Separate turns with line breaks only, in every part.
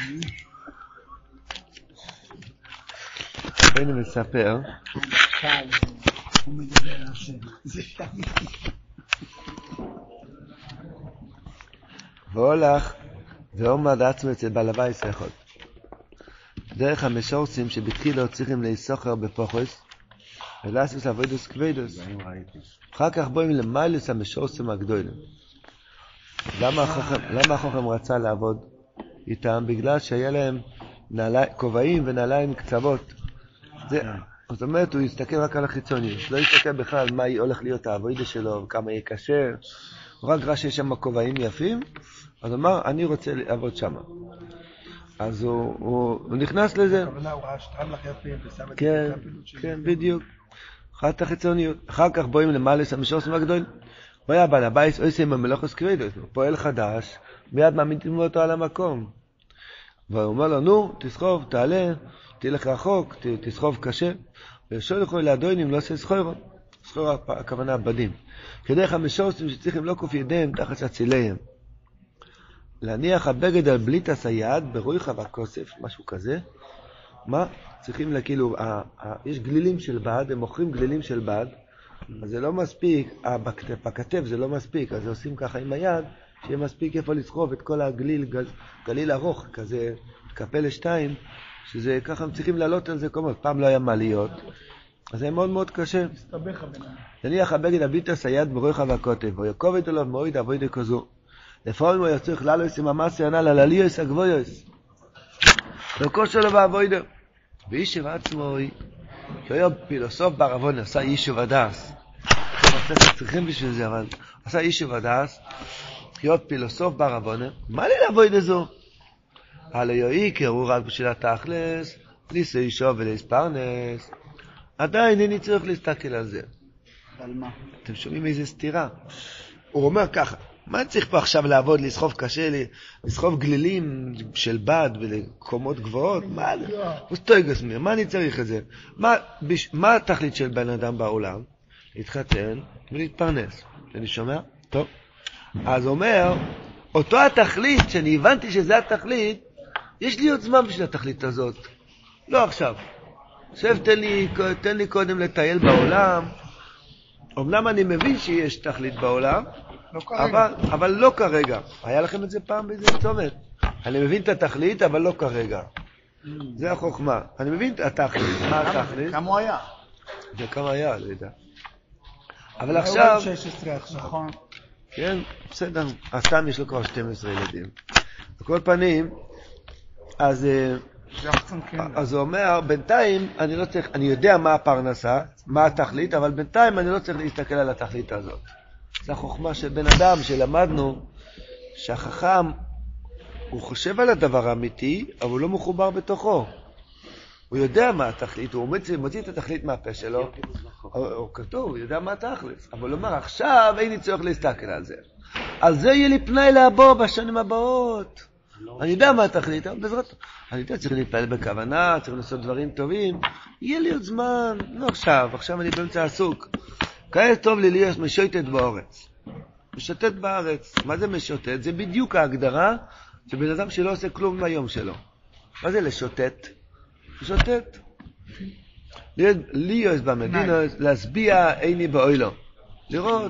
אני מספר.
הוא מדבר על השם. זה שם.
והולך ועומד עצמו אצל בעל הבית אחד. דרך המשורסים שבתחילו צריכים להיסוחר בפוחס ולעשות עבודות כבדות. אחר כך באים למיילוס המשורסים הגדולים. למה החוכם רצה לעבוד איתם? בגלל שהיה להם כובעים ונעליים קצוות. זאת אומרת, הוא יסתכל רק על החיצוניות, לא יסתכל בכלל מה הולך להיות העבודה שלו וכמה יהיה קשה. הוא רק ראה שיש שם כובעים יפים, אז הוא אמר, אני רוצה לעבוד שם. אז הוא נכנס לזה.
הכוונה, הוא ראה שטרם לך יפים ושם את
כן, כן, בדיוק. אחת החיצוניות. אחר כך באים למעלס המשורסים הגדול. הוא היה בעל הבית, עושה עם המלאכות כבדות, פועל חדש, מיד מעמידים אותו על המקום. והוא אומר לו, נו, תסחוב, תעלה, תלך רחוק, תסחוב קשה. וישאול לכו לאדונים, לא עושה סחורו. סחורו הכוונה בדים. כדרך המשורסים שצריכים לא כוף ידיהם תחת הציליהם. להניח הבגד על בליטס היד, ברויחה והכוסף, משהו כזה. מה? צריכים כאילו, יש גלילים של בד, הם מוכרים גלילים של בד, אז זה לא מספיק, בכתף זה לא מספיק, אז עושים ככה עם היד, שיהיה מספיק איפה לסחוב את כל הגליל, גליל ארוך, כזה, קפה לשתיים, שזה ככה הם צריכים לעלות על זה כל מאוד, פעם לא היה מה להיות, אז זה מאוד מאוד קשה.
מסתבך הבנה.
להניח הבגד הביטס היד ברויחה והכותב, ויקובד עליו מועיד עבודה כזו. לפעמים הוא יצריך ללוס עם המסי הנ"ל על עליוס הגבויוס. וכוס שלו בעבודה. ואיש עצמו, שהיה פילוסוף בערבון, עשה איש ודס. צריכים בשביל זה, אבל עשה איש ודס, להיות פילוסוף בערבון, מה לי לעבוד לזו? הלא יואי, קראו רק בשביל התכלס, ליסו אישו ולהספרנס. עדיין איני צריך להסתכל על זה.
על מה?
אתם שומעים איזה סתירה? הוא אומר ככה, מה צריך פה עכשיו לעבוד, לסחוב קשה לי, לסחוב גלילים של בד ולקומות גבוהות? מה? הוא סטויגס מי, מה אני צריך את זה? מה התכלית של בן אדם בעולם? להתחתן ולהתפרנס. אני שומע? טוב. אז הוא אומר, אותו התכלית, שאני הבנתי שזה התכלית, יש לי עוד זמן בשביל התכלית הזאת. לא עכשיו. עכשיו תן לי קודם לטייל בעולם. אמנם אני מבין שיש תכלית בעולם, אבל לא כרגע. היה לכם את זה פעם באיזה צומת. אני מבין את התכלית, אבל לא כרגע. זה החוכמה. אני מבין את התכלית. מה התכלית?
כמה הוא היה?
זה כמה היה, לא יודע. אבל עכשיו...
16, נכון.
כן, בסדר. הסתם יש לו כבר 12 ילדים. בכל פנים, אז הוא אומר, בינתיים אני לא צריך, אני יודע מה הפרנסה, מה התכלית, אבל בינתיים אני לא צריך להסתכל על התכלית הזאת. זה החוכמה של בן אדם שלמדנו, שהחכם, הוא חושב על הדבר האמיתי, אבל הוא לא מחובר בתוכו. הוא יודע מה התכלית, הוא מוציא את התכלית מהפה שלו, הוא כתוב, הוא יודע מה התכלית, אבל הוא אומר, עכשיו אין לי צורך להסתכל על זה. על זה יהיה לי פנאי לעבור בשנים הבאות. אני יודע מה התכלית, אבל בעזרת, אני יודע, צריך להתפעל בכוונה, צריך לעשות דברים טובים, יהיה לי עוד זמן, לא עכשיו אני באמצע עסוק. כעת טוב לי להיות משוטט בארץ. משוטט בארץ. מה זה משוטט? זה בדיוק ההגדרה שבן אדם שלא עושה כלום מהיום שלו. מה זה לשוטט? לשוטט. להיות במדינה, להסביע איני באוילו. לראות,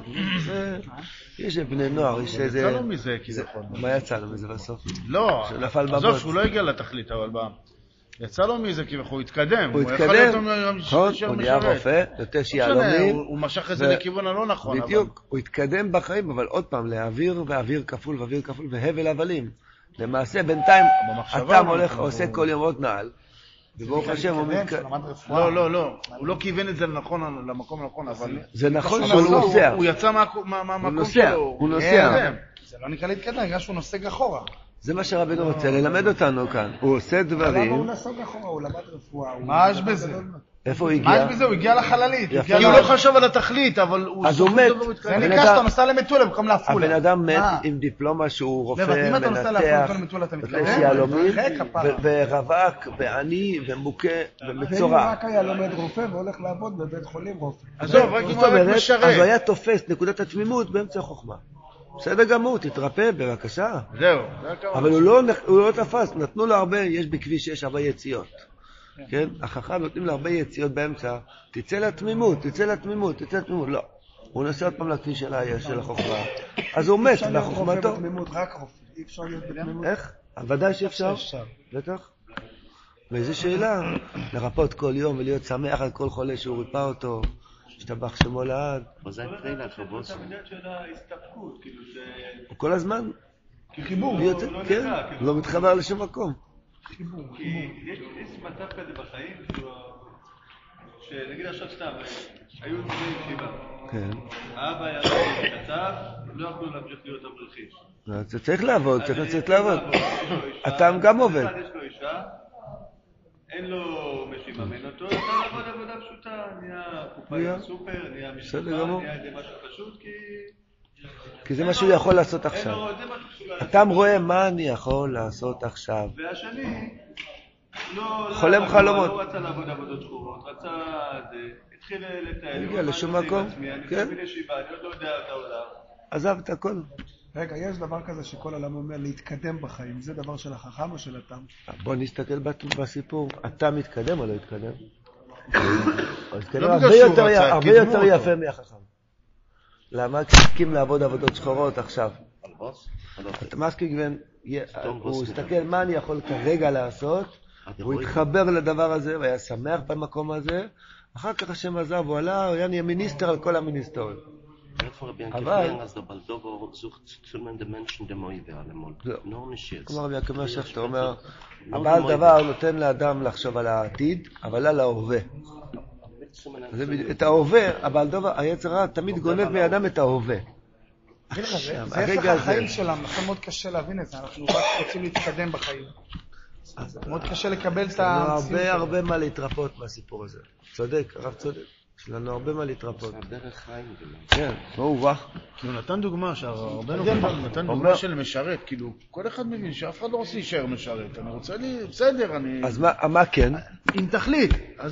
יש בני נוער, יש איזה...
יצא לו מזה כביכול.
מה יצא לו מזה בסוף?
לא,
שנפל בבוט.
עזוב שהוא לא הגיע לתכלית, אבל יצא לו מזה כביכול, הוא התקדם.
הוא התקדם, הוא נהיה רופא, יותר שיעלומים.
הוא משך את זה לכיוון הלא נכון.
בדיוק, הוא התקדם בחיים, אבל עוד פעם, להעביר ואוויר כפול ואוויר כפול והבל הבלים. למעשה, בינתיים, אתה הולך, עושה כל יום עוד נעל, וברוך השם הוא מתקדם.
לא, הוא לא כיוון את זה למקום הנכון, אבל...
זה נכון שהוא נוסע.
הוא יצא מהמקום שלו.
הוא נוסע.
זה לא נקרא להתקדם, בגלל שהוא נוסק אחורה.
זה מה שרבינו רוצה ללמד אותנו כאן. הוא עושה דברים...
למה הוא נסוג אחורה? הוא למד רפואה.
מה יש בזה?
איפה הוא הגיע?
מה יש בזה? הוא הגיע לחללית.
כי הוא לא חשב על התכלית, אבל הוא...
אז הוא מת.
זה נקרא שאתה נוסע למטולה במקום להפעולה.
הבן אדם מת עם דיפלומה שהוא רופא, מנתח, יש יעלומים, ורווק, ועני, ומוכה, ומצורע.
ואם רק היה לומד רופא והולך לעבוד בבית חולים רופא.
עזוב, רק אם הוא היה משרת.
אז הוא היה תופס נקודת התמימות באמצע החוכמה. בסדר גמור, תתרפא, בבקשה.
זהו.
אבל הוא לא תפס, נתנו לו הרבה, יש בכביש, יש הרבה יציאות. כן? החכם נותנים לו הרבה יציאות באמצע, תצא לתמימות, לא. הוא נוסע עוד פעם לכביש של החוכמה, אז הוא מת, והחוכמתו...
רק רופא, אי אפשר להיות בתמימות.
איך? ודאי שאפשר. בטח. ואיזו שאלה, לרפות כל יום ולהיות שמח על כל חולה שהוא ריפא אותו, השתבח שמו לעד.
זה הקרילה,
יש המדד של ההסתפקות, כאילו ש...
כל הזמן.
חיבור,
כן, לא מתחבר לשום מקום.
חיבור. יש מצב כזה בחיים, שנגיד עכשיו סתם, היו בני ישיבה.
כן.
האבא היה במצב, לא יכולו להמשיך להיות אברכים.
זה צריך לעבוד, צריך לצאת לעבוד. אתה גם עובד.
יש לו אישה, אין לו משיממן אותו, אתה לעבוד עבודה פשוטה, נהיה קופה סופר, נהיה משפחה, נהיה איזה משהו פשוט,
כי זה מה שהוא יכול לעשות עכשיו. אתה רואה מה אני יכול לעשות עכשיו.
והשני,
חולם חלומות.
לא רצה לעבוד עבודות שחורות, רצה, התחיל לתאר.
הגיע לשום מקום.
אני תמיד ישיבה, אני עוד לא יודע את העולם.
עזב את הכל.
רגע, יש דבר כזה שכל העולם אומר להתקדם בחיים. זה דבר של החכם או של התם?
בוא נסתכל בסיפור. אתה מתקדם או לא התקדם?
לא
הרבה יותר יפה מהחכם. למה? כי הסכים לעבוד עבודות שחורות עכשיו. אתה מסכים, הוא הסתכל מה אני יכול כרגע לעשות, הוא התחבר לדבר הזה והיה שמח במקום הזה, אחר כך השם עזב, הוא עלה, הוא היה מיניסטר על כל המיניסטרים. אבל... כמו רבי עקיבא שכטר אומר, הבעל דבר נותן לאדם לחשוב על העתיד, אבל על ההווה. את ההווה, הבעל דבר, היצר הרע תמיד גונב מאדם את ההווה.
זה הפך החיים שלנו, לכן מאוד קשה להבין את זה, אנחנו רק רוצים להתקדם בחיים. מאוד קשה לקבל את המציאות.
יש לנו הרבה מה להתרפות מהסיפור הזה. צודק, הרב צודק. יש לנו הרבה מה להתרפות.
זה דרך חיים.
כן, הוא וואח.
כי הוא נתן דוגמה, נתן דוגמה של משרת, כאילו, כל אחד מבין שאף אחד לא רוצה להישאר משרת. אני רוצה בסדר, אני...
אז מה כן?
עם תכלית.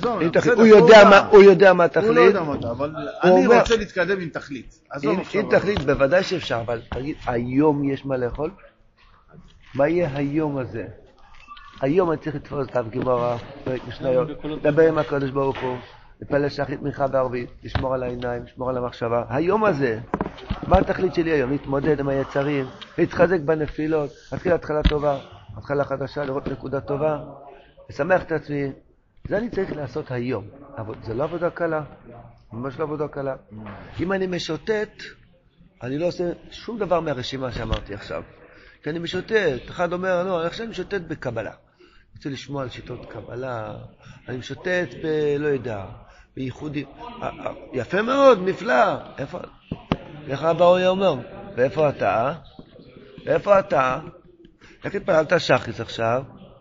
הוא יודע מה תכלית.
הוא לא יודע מה, אבל אני רוצה להתקדם עם תכלית.
עם תכלית, בוודאי שאפשר, אבל תגיד, היום יש מה לאכול? מה יהיה היום הזה? היום אני צריך לתפוס את הגימורה, משניות, לדבר עם הקדוש ברוך הוא, לפלל שחרית מנחה וערבית, לשמור על העיניים, לשמור על המחשבה. היום הזה, מה התכלית שלי היום? להתמודד עם היצרים, להתחזק בנפילות, להתחיל התחלה טובה, התחלה חדשה, לראות נקודה טובה, לשמח את עצמי. זה אני צריך לעשות היום. אבל זה לא עבודה קלה, ממש לא עבודה קלה. אם אני משוטט, אני לא עושה שום דבר מהרשימה שאמרתי עכשיו. כי אני משוטט, אחד אומר, לא, עכשיו אני משוטט בקבלה. אני רוצה לשמוע על שיטות קבלה, אני משוטט לא יודע, בייחודים. יפה מאוד, נפלא. איפה? איך אבא היה אומר? ואיפה אתה? איפה אתה? איך התפללת שחיס עכשיו?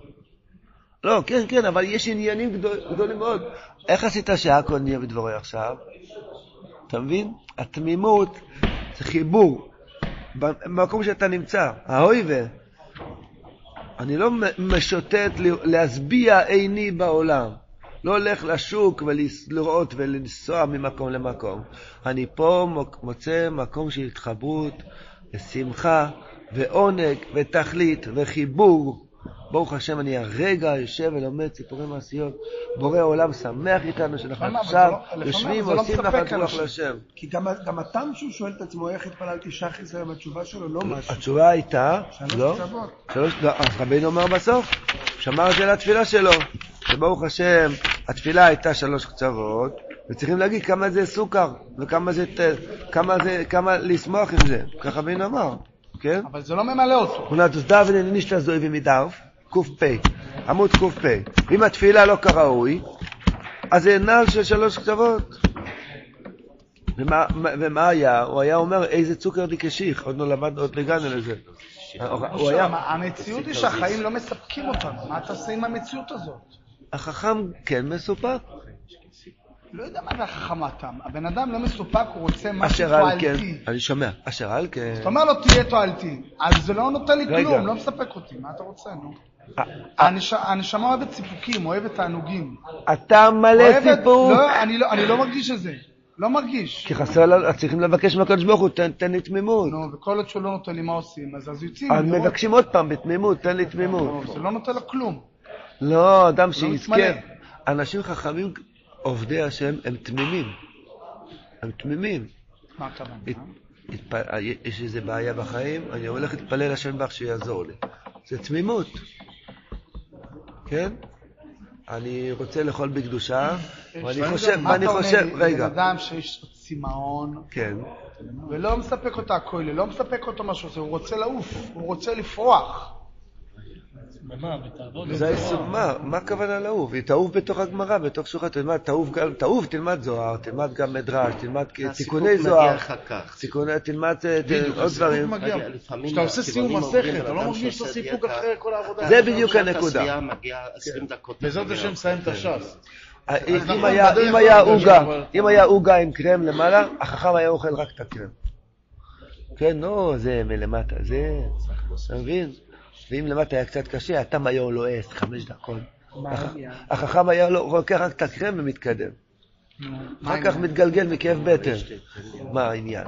לא, כן, אבל יש עניינים גדולים מאוד. איך עשית שהכל נהיה בדברי עכשיו? אתה מבין? התמימות זה חיבור. במקום שאתה נמצא, ההויבה, אני לא משוטט להסביע עיני בעולם, לא הולך לשוק ולראות ולנסוע ממקום למקום. אני פה מוצא מקום של התחברות ושמחה ועונג ותכלית וחיבור. ברוך השם, אני הרגע יושב ולומד סיפורי מעשיות, בורא העולם שמח איתנו שאנחנו עכשיו יושבים ועושים נחת רוח לשם.
כי גם התם שהוא שואל את עצמו איך התפללתי שחיס היום, התשובה שלו לא משהו.
התשובה הייתה, לא, אז רבינו אומר בסוף, שמר את זה לתפילה שלו, שברוך השם התפילה הייתה 3 קצוות, וצריכים להגיד כמה זה סוכר וכמה זה, כמה לשמוח עם זה, ככה רבינו אמר. כן?
אבל זה לא ממלא אותו.
הונתוס דוון נשתה זוי ומדף, ק"פ, עמוד ק"פ. אם התפילה לא כראוי, אז זה נעל של 3 קצוות. ומה היה? הוא היה אומר איזה צוקר דקשיך, עוד לא למד, עוד לגענו לזה.
המציאות היא שהחיים לא מספקים אותנו. מה אתה עושה עם המציאות הזאת?
החכם כן מסופק.
לא יודע מה זה החכמתם. הבן אדם לא מסופק, הוא רוצה משהו תועלתי.
אני שומע, אשר על כן.
זאת אומרת לו תהיה תועלתי. אז זה לא נותן לי כלום, לא מספק אותי. מה אתה רוצה, נו? הנשמה אוהבת סיפוקים, אוהבת תענוגים.
אתה מלא סיפוק.
לא, אני לא מרגיש את זה. לא מרגיש.
כי חסר, צריכים לבקש מהקדוש ברוך הוא, תן לי תמימות.
נו, וכל עוד שהוא לא נותן לי מה עושים, אז יוצאים.
אז מבקשים עוד פעם בתמימות, תן לי תמימות.
זה לא נותן לו כלום.
לא, אדם שיזכה. אנשים חכמים, עובדי השם, הם תמימים. הם תמימים.
מה הכוונה?
יש איזו בעיה בחיים, אני הולך להתפלל השם בך שיעזור לי. זה תמימות. כן? אני רוצה לאכול בקדושה, ואני חושב, רגע.
בן אדם שיש צמאון,
כן.
ולא מספק אותה הכולל, לא מספק אותו משהו, הוא רוצה לעוף, הוא רוצה לפרוח.
זה איסור, מה הכוונה לעוף? היא תעוף בתוך הגמרא, בתוך שולחן, תעוף, תלמד זוהר, תלמד גם מדרש, תלמד תיקוני זוהר, תלמד עוד דברים.
כשאתה עושה סיום מסכת, אתה לא מרגיש את הסיפוק אחרי כל העבודה.
זה בדיוק הנקודה.
בעזרת השם מסיים את הש"ס.
אם היה עוגה עם קרם למעלה, החכם היה אוכל רק את הקרם. כן, נו, זה מלמטה, זה, אתה מבין? ואם למטה היה קצת קשה, התם היה לועס 5 דקות. החכם היה לוקח רק את הקרם ומתקדם. אחר כך מתגלגל מכאב בטן. מה העניין?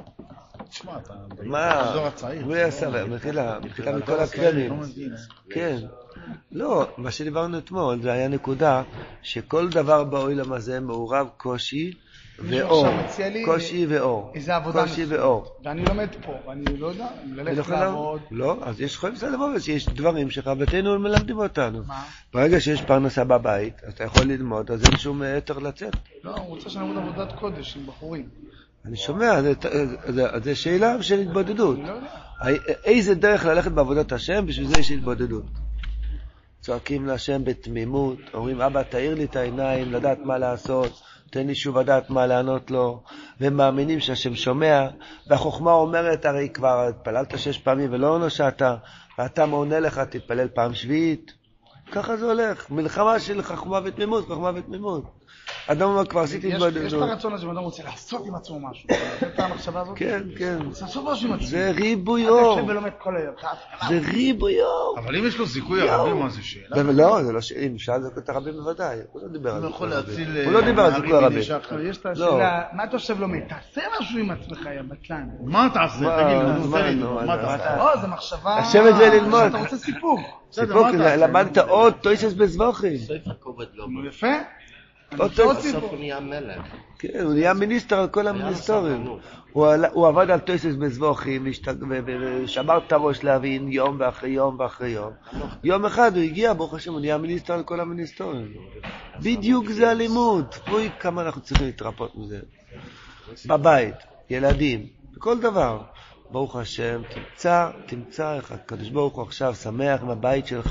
מה? הוא היה סבא, מתחילה מכל הקרמים. כן. לא, מה שדיברנו אתמול, זה היה נקודה שכל דבר בעולם הזה מעורב קושי ואור. קושי ואור.
איזה עבודה
קושי ואור.
ואני לומד פה, ואני לא יודע, ללכת לעבוד.
לא, אז יש יכולים לצאת לבוא, שיש דברים שרבתנו מלמדים אותנו. ברגע שיש פרנסה בבית, אתה יכול ללמוד, אז אין שום יתר לצאת.
לא, הוא רוצה שנעבוד עבודת קודש עם בחורים.
אני שומע, זה שאלה של התבודדות. איזה דרך ללכת בעבודת השם, בשביל זה יש התבודדות. צועקים להשם בתמימות, אומרים, אבא, תאיר לי את העיניים, לדעת מה לעשות, תן לי שוב לדעת מה לענות לו, ומאמינים שהשם שומע, והחוכמה אומרת, הרי כבר התפללת 6 פעמים ולא נושעת, ואתה מעונה לך, תתפלל פעם שביעית. ככה זה הולך, מלחמה של חוכמה ותמימות, חוכמה ותמימות. אדם אומר, כבר עשיתי התבודדות.
יש את הרצון הזה, אדם רוצה לעשות עם עצמו משהו. זאת המחשבה הזאת?
כן, כן.
לעשות משהו עם עצמו.
זה ריבוי אור.
אתה יושב ולומד כל היום.
זה ריבוי אור.
אבל אם יש לו זיכוי הרבים, מה זה שאלה?
לא, זה לא שאלה. אם שאל זה את הרבים בוודאי. הוא לא דיבר על זה.
הוא
לא דיבר על זיכוי הרבים.
יש את השאלה, מה אתה יושב לומד? תעשה משהו עם עצמך, יא בטלן.
מה תעשה? תגיד, מה תעשה?
זה מחשבה.
לשבת וללמוד.
אתה רוצה סיפוק.
סיפוק, למדת עוד תויסס בזבוכים.
יפה.
בסוף הוא נהיה מלך.
כן, הוא נהיה מיניסטר על כל המיניסטורים. הוא עבד על תויסס בזבוכים, ושמר את הראש להבין יום ואחרי יום ואחרי יום. יום אחד הוא הגיע, ברוך השם, הוא נהיה מיניסטר על כל המיניסטורים. בדיוק זה הלימוד. פוי, כמה אנחנו צריכים להתרפות מזה. בבית, ילדים, בכל דבר. ברוך השם, תמצא איך הקדוש ברוך הוא עכשיו שמח בבית שלך.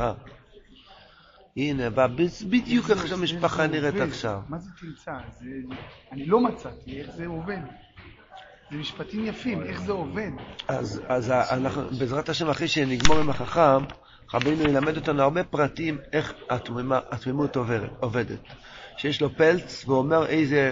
הנה, בדיוק איך שהמשפחה נראית עכשיו.
מה זה תמצא? אני לא מצאתי איך זה עובד. זה משפטים יפים, איך זה עובד.
אז אנחנו, בעזרת השם, אחרי שנגמור עם החכם, רבינו ילמד אותנו הרבה פרטים איך התמימות עובדת. שיש לו פלץ, והוא אומר איזה,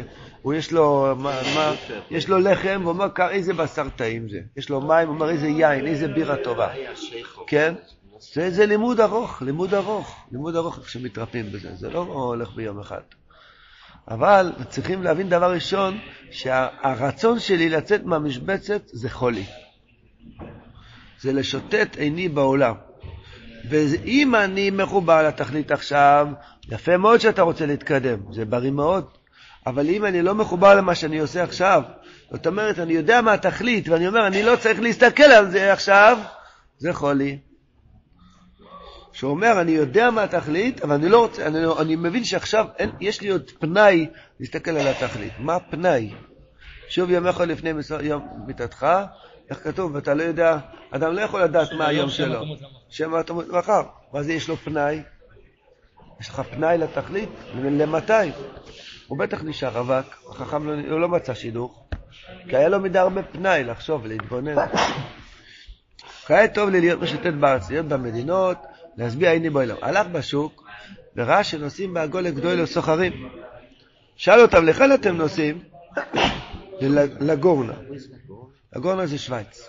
יש לו לחם, והוא אומר איזה בשר טעים זה. יש לו מים, הוא אומר איזה יין, איזה בירה טובה. כן? זה לימוד ארוך כשמתרפים בזה, זה לא הולך ביום אחד. אבל צריכים להבין דבר ראשון, שהרצון שלי לצאת מהמשבצת זה חולי. זה לשוטט עיני בעולם. ואם אני מחובר לתכלית עכשיו, יפה מאוד שאתה רוצה להתקדם, זה בריא מאוד. אבל אם אני לא מחובר למה שאני עושה עכשיו, זאת אומרת, אני יודע מה התכלית, ואני אומר, אני לא צריך להסתכל על זה עכשיו, זה חולי. שהוא אומר, אני יודע מה התכלית, אבל אני לא רוצה, אני מבין שעכשיו יש לי עוד פנאי להסתכל על התכלית. מה פנאי? שוב יום אחד לפני יום מיתתך, איך כתוב, ואתה לא יודע, אדם לא יכול לדעת מה היום שלו. שם התמות מחר. מה זה יש לו פנאי? יש לך פנאי לתכלית? למתי? הוא בטח נשאר רווק, החכם הוא לא מצא שידוך, כי היה לו מדי הרבה פנאי לחשוב ולהתבונן. כעת טוב לי להיות משוטט בארץ, להיות במדינות, להסביע עיני בעולם. הלך בשוק, וראה שנוסעים בעגול לגדול לסוחרים. שאל אותם, לכאן אתם נוסעים? לגורנה. לגורנה זה שוויץ.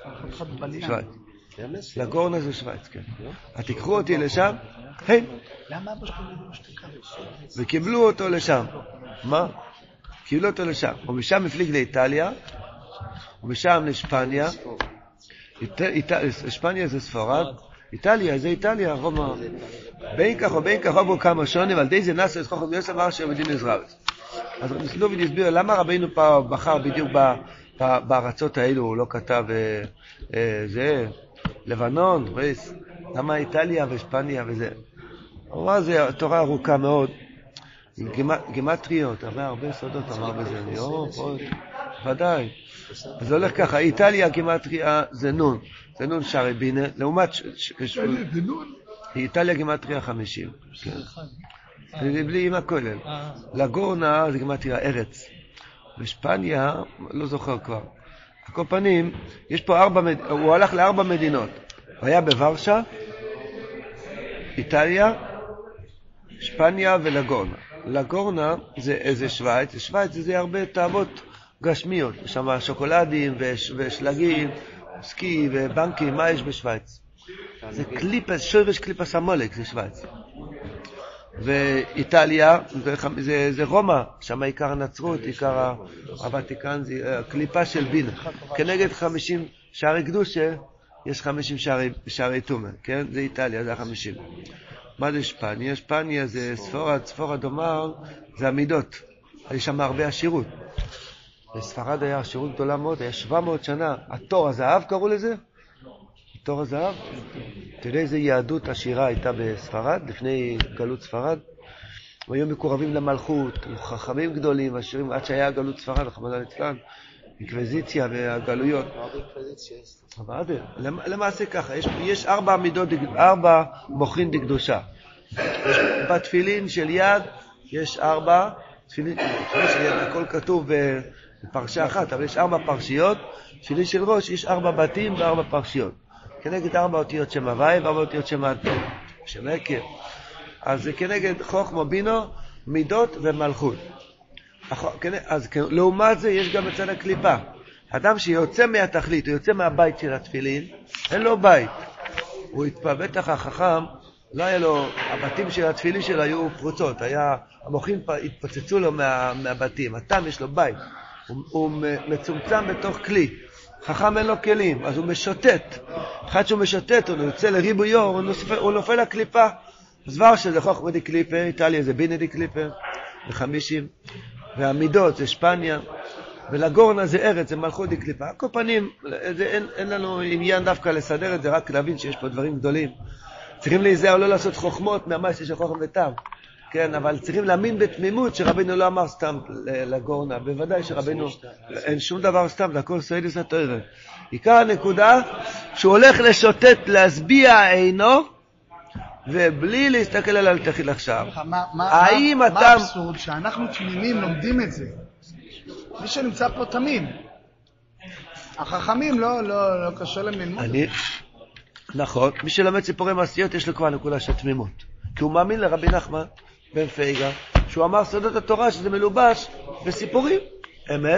לגורנה זה שוויץ, כן. תיקחו אותי לשם? כן.
למה אבא שלך לא שאתה קרש?
וקיבלו אותו לשם. מה? קיבלו אותו לשם. ומשם הפליג לאיטליה, ומשם לשפניה. שפניה זה ספרד, איטליה זה איטליה, רומא. בין כך ובין כך רבו כמה שונים, על די זה נסו את חוכם יוסף אמר שמדין עזרבס. אז רבי סלוביד הסביר למה רבינו פעם בחר בדיוק בארצות האלו, הוא לא כתב זה, לבנון, למה איטליה ושפניה וזה. הוא אמר, זה תורה ארוכה מאוד, גימטריות, הרבה סודות אמר בזה, ודאי. אז זה הולך ככה, איטליה גימטריה זה נון, זה נון שערי בינה, לעומת איטליה גימטריה 50. זה בלי עם הכולל. לגורנה זה גימטריה ארץ. ושפניה, לא זוכר כבר. על כל פנים, יש פה הוא הלך ל4 מדינות. הוא היה בוורשה, איטליה, שפניה ולגורנה. לגורנה זה שוויץ, שוויץ זה הרבה תאוות גשמיות, יש שם שוקולדים ושלגים, סקי ובנקים, מה יש בשוויץ? זה קליפס, שורש קליפס המולק, זה שוויץ. ואיטליה, זה רומא, שם עיקר הנצרות, עיקר הוותיקן, זה קליפה של בינה. כנגד 50 שערי קדושה, יש 50 שערי תומה, כן? זה איטליה, זה 50. מה זה שפניה? שפניה זה ספרד אומר, זה המידות. יש שם הרבה עשירות. בספרד היה עשירות גדולה מאוד, היה 700 שנה. התור הזהב קראו לזה? תור הזהב? אתה יודע איזה יהדות עשירה הייתה בספרד, לפני גלות ספרד? היו מקורבים למלכות, חכמים גדולים, עשירים, עד שהיה גלות ספרד, רחמנא ליצלן, אינקוויזיציה והגלויות. למעשה ככה, יש 4 מידות, 4 מוחין דקדושה. בתפילין של יד יש 4, תפילין של יד, הכל כתוב בפרשה אחת, אבל יש 4 פרשיות, תפילין של ראש יש 4 בתים ו4 פרשיות. כנגד 4 אותיות שם הוואי ו4 אותיות שם הכר. אז זה כנגד חוכמה בינו, מידות ומלכות. אז לעומת זה יש גם בצד הקליפה. אדם שיוצא מהתכלית, הוא יוצא מהבית של התפילין, אין לו בית. הוא בטח החכם, לא היה לו, הבתים של התפילין שלו היו פרוצות, המוחים התפוצצו לו מהבתים, התם יש לו בית. הוא מצומצם בתוך כלי. חכם אין לו כלים, אז הוא משוטט. אחד שהוא משוטט, הוא יוצא לריבויו, הוא נופל לקליפה. זבר שזה חוכמה די קליפה, איטליה זה בינה די קליפה, ו50. והמידות זה שפניה, ולגורנה זה ארץ, זה מלכות די קליפה. כל פנים, אין לנו עניין דווקא לסדר את זה, רק להבין שיש פה דברים גדולים. צריכים להיזהר לא לעשות חוכמות מהמעשה של חוכם ותם. כן, אבל צריכים להאמין בתמימות שרבינו לא אמר סתם לגורנה. בוודאי שרבינו, אין שום דבר סתם, זה הכל סיידס התורה. עיקר הנקודה, שהוא הולך לשוטט, להשביע עינו, ובלי להסתכל על תחיל עכשיו. האם אתה...
מה אבסורד שאנחנו תמימים לומדים את זה? מי שנמצא פה תמים. החכמים לא קשה להם ללמוד.
נכון, מי שלומד סיפורי מעשיות יש לו כבר נקודה של תמימות. כי הוא מאמין לרבי נחמן בן פייגה, שהוא אמר סודות התורה שזה מלובש בסיפורים. אמת.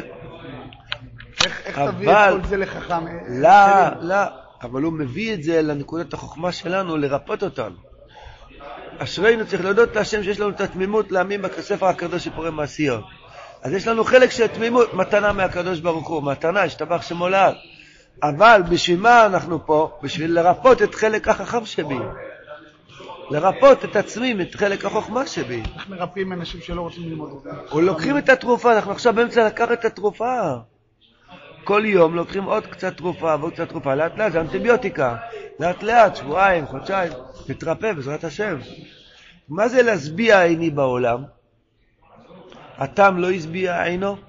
איך תביא את כל זה לחכם?
לא, אבל הוא מביא את זה לנקודת החוכמה שלנו, לרפות אותנו. אשרינו צריך להודות להשם שיש לנו את התמימות להאמין בספר הקדוש סיפורי מעשיות. אז יש לנו חלק של תמימות, מתנה מהקדוש ברוך הוא, מתנה, השתבח שמו לעד. אבל בשביל מה אנחנו פה? בשביל לרפות את חלק החכם שבי. לרפות את עצמי, את חלק החוכמה שבי.
איך מרפאים אנשים שלא רוצים ללמוד את זה?
או לוקחים את התרופה, אנחנו עכשיו באמצע לקחת את התרופה. כל יום לוקחים עוד קצת תרופה ועוד קצת תרופה, לאט לאט, זה אנטיביוטיקה. לאט לאט, שבועיים, חודשיים, נתרפא בעזרת השם. מה זה להשביע עיני בעולם? התם לא השביע עינו?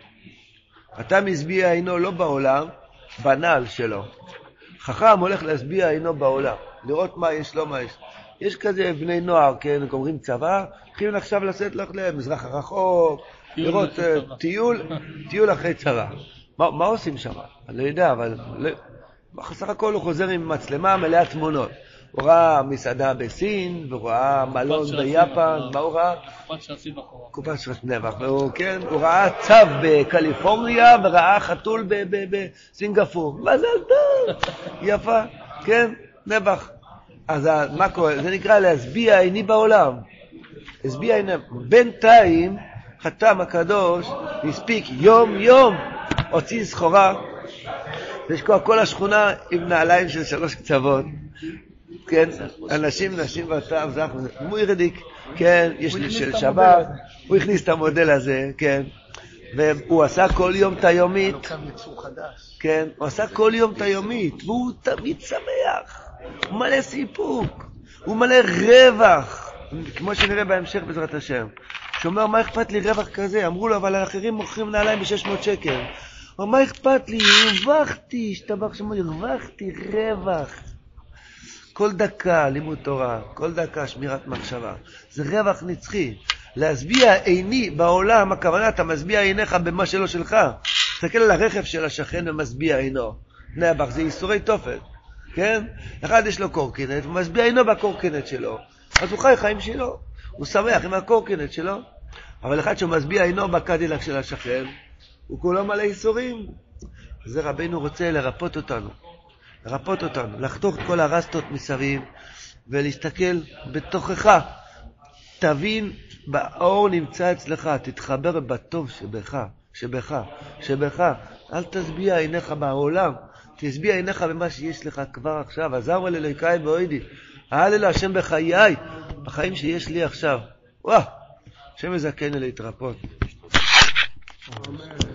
התם השביע עינו לא בעולם, בנעל שלו. חכם הולך להשביע עינו בעולם, לראות מה יש לו, מה יש. יש כזה בני נוער, כן, גומרים צבא, הולכים עכשיו לשאת לך למזרח הרחוק, לראות טיול אחרי צבא. מה עושים שם? אני לא יודע, אבל בסך הכל הוא חוזר עם מצלמה מלאה תמונות. הוא ראה מסעדה בסין, והוא ראה מלון ביפן, מה הוא ראה? קופת שרצים נבח. הוא ראה צו בקליפורניה, וראה חתול בסינגפור. מזל טוב! יפה, כן, נבח. אז מה קורה? זה נקרא להשביע עיני בעולם. להשביע עיני. בינתיים, חתם הקדוש, הספיק יום הוציא סחורה, ויש כל השכונה עם נעליים של 3 קצוות, כן, אנשים, נשים וטעם, זך, מוי רדיק, כן, יש לי של שבת, הוא הכניס את המודל הזה, כן, והוא עשה כל יום את היומית, כן, הוא עשה כל יום את היומית, והוא תמיד שמח, הוא מלא סיפוק, הוא מלא רווח, כמו שנראה בהמשך בעזרת השם. שאומר, מה אכפת לי רווח כזה? אמרו לו, אבל האחרים מוכרים נעליים ב-600 שקל. אבל מה אכפת לי? הרווחתי, השתבח שמו, הרווחתי רווח. כל דקה לימוד תורה, כל דקה שמירת מחשבה. זה רווח נצחי. להשביע עיני בעולם, הכוונה, אתה משביע עיניך במה שלא שלך. תסתכל על הרכב של השכן ומשביע עינו. נאבח, זה איסורי תופת. כן? אחד יש לו קורקינט, הוא משביע עינו בקורקינט שלו. אז הוא חי חיים שלו. הוא שמח עם הקורקינט שלו. אבל אחד שהוא משביע עינו בקדילק של השכן, הוא כולו מלא איסורים. זה רבינו רוצה לרפות אותנו. לחתוך את כל הרסטות מסביב, ולהסתכל בתוכך. תבין, באור נמצא אצלך, תתחבר בטוב שבך. אל תשביע עיניך בעולם, תשביע עיניך במה שיש לך כבר עכשיו. עזר אלוהיקאי באוידי, אהלל השם בחיי, בחיים שיש לי עכשיו. השם יזכני להתרפות.